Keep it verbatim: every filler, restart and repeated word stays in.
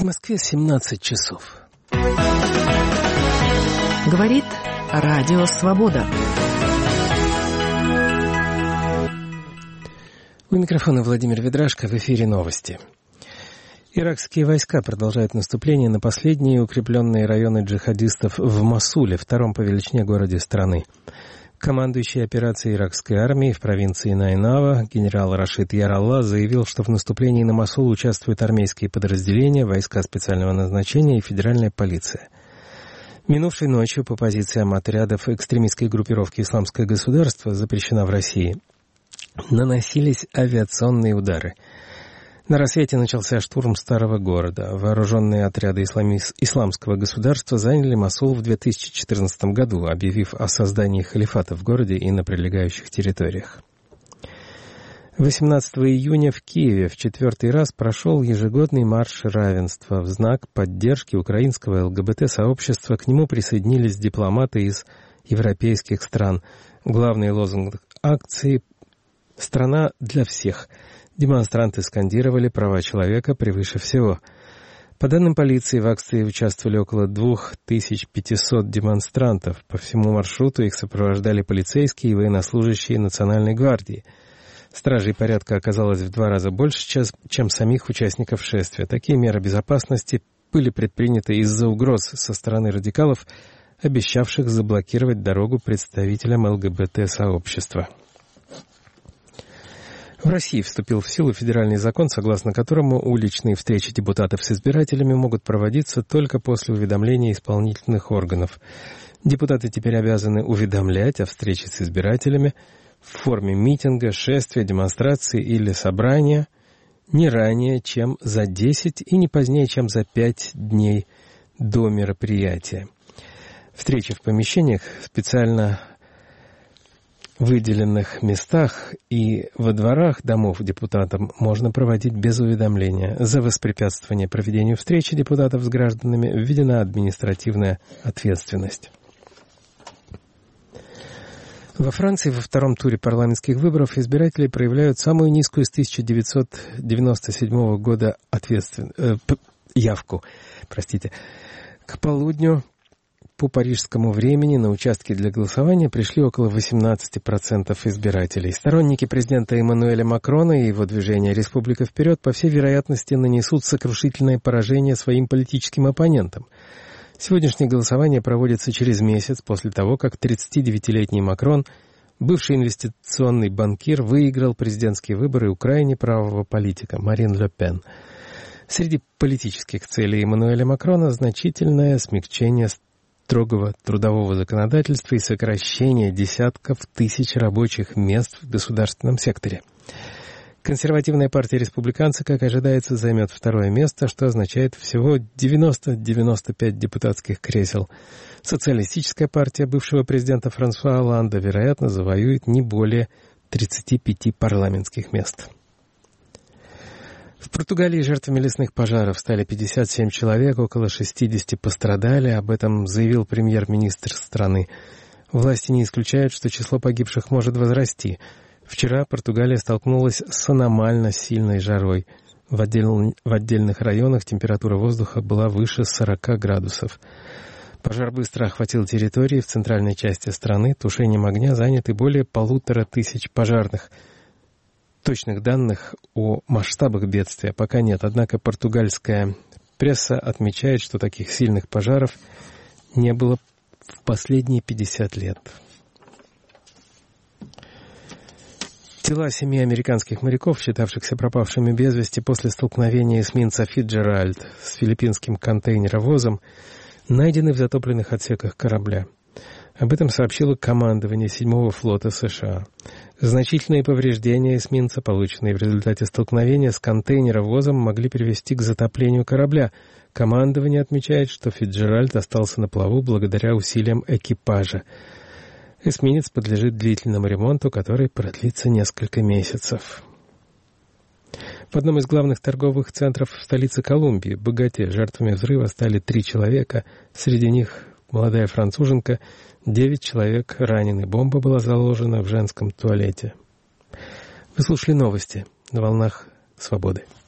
В Москве семнадцать часов. Говорит Радио Свобода. У микрофона Владимир Ведрашко, в эфире новости. Иракские войска продолжают наступление на последние укрепленные районы джихадистов в Мосуле, втором по величине городе страны. Командующий операцией иракской армии в провинции Найнава генерал Рашид Яралла заявил, что в наступлении на Мосул участвуют армейские подразделения, войска специального назначения и федеральная полиция. Минувшей ночью по позициям отрядов экстремистской группировки «Исламское государство», запрещена в России, наносились авиационные удары. На рассвете начался штурм старого города. Вооруженные отряды исламис... исламского государства заняли Мосул в две тысячи четырнадцатом году, объявив о создании халифата в городе и на прилегающих территориях. восемнадцатого июня в Киеве в четвертый раз прошел ежегодный марш равенства. В знак поддержки украинского ЛГБТ-сообщества к нему присоединились дипломаты из европейских стран. Главный лозунг акции «Страна для всех». Демонстранты скандировали «Права человека превыше всего». По данным полиции, в акции участвовали около две тысячи пятьсот демонстрантов. По всему маршруту их сопровождали полицейские и военнослужащие Национальной гвардии. Стражей порядка оказалось в два раза больше, чем самих участников шествия. Такие меры безопасности были предприняты из-за угроз со стороны радикалов, обещавших заблокировать дорогу представителям ЛГБТ-сообщества. В России вступил в силу федеральный закон, согласно которому уличные встречи депутатов с избирателями могут проводиться только после уведомления исполнительных органов. Депутаты теперь обязаны уведомлять о встрече с избирателями в форме митинга, шествия, демонстрации или собрания не ранее, чем за десять и не позднее, чем за пять дней до мероприятия. Встречи в помещениях специально в выделенных местах и во дворах домов депутатам можно проводить без уведомления. За воспрепятствование проведению встречи депутатов с гражданами введена административная ответственность. Во Франции во втором туре парламентских выборов избиратели проявляют самую низкую с тысяча девятьсот девяносто седьмого года ответствен... э, явку. Простите. К полудню по парижскому времени на участки для голосования пришли около восемнадцать процентов избирателей. Сторонники президента Эммануэля Макрона и его движения «Республика вперед» по всей вероятности нанесут сокрушительное поражение своим политическим оппонентам. Сегодняшнее голосование проводится через месяц после того, как тридцатидевятилетний Макрон, бывший инвестиционный банкир, выиграл президентские выборы у крайне правого политика Марин Ле Пен. Среди политических целей Эммануэля Макрона значительное смягчение строгого трудового законодательства и сокращение десятков тысяч рабочих мест в государственном секторе. Консервативная партия республиканцев, как ожидается, займет второе место, что означает всего девяносто - девяносто пять депутатских кресел. Социалистическая партия бывшего президента Франсуа Олланда, вероятно, завоюет не более тридцати пяти парламентских мест. В Португалии жертвами лесных пожаров стали пятьдесят семь человек, около шестьдесят пострадали. Об этом заявил премьер-министр страны. Власти не исключают, что число погибших может возрасти. Вчера Португалия столкнулась с аномально сильной жарой. В, отдел... в отдельных районах температура воздуха была выше сорока градусов. Пожар быстро охватил территории в центральной части страны. Тушением огня заняты более полутора тысяч пожарных. Точных данных о масштабах бедствия пока нет, однако португальская пресса отмечает, что таких сильных пожаров не было в последние пятьдесят лет. Тела семи американских моряков, считавшихся пропавшими без вести после столкновения эсминца «Фиджеральд» с филиппинским контейнеровозом, найдены в затопленных отсеках корабля. Об этом сообщило командование седьмого флота США. Значительные повреждения эсминца, полученные в результате столкновения с контейнеровозом, могли привести к затоплению корабля. Командование отмечает, что «Фиджеральд» остался на плаву благодаря усилиям экипажа. Эсминец подлежит длительному ремонту, который продлится несколько месяцев. В одном из главных торговых центров в столице Колумбии, Боготе, жертвами взрыва стали три человека. Среди них молодая француженка, девять человек ранены. Бомба была заложена в женском туалете. Вы слушали новости на волнах Свободы.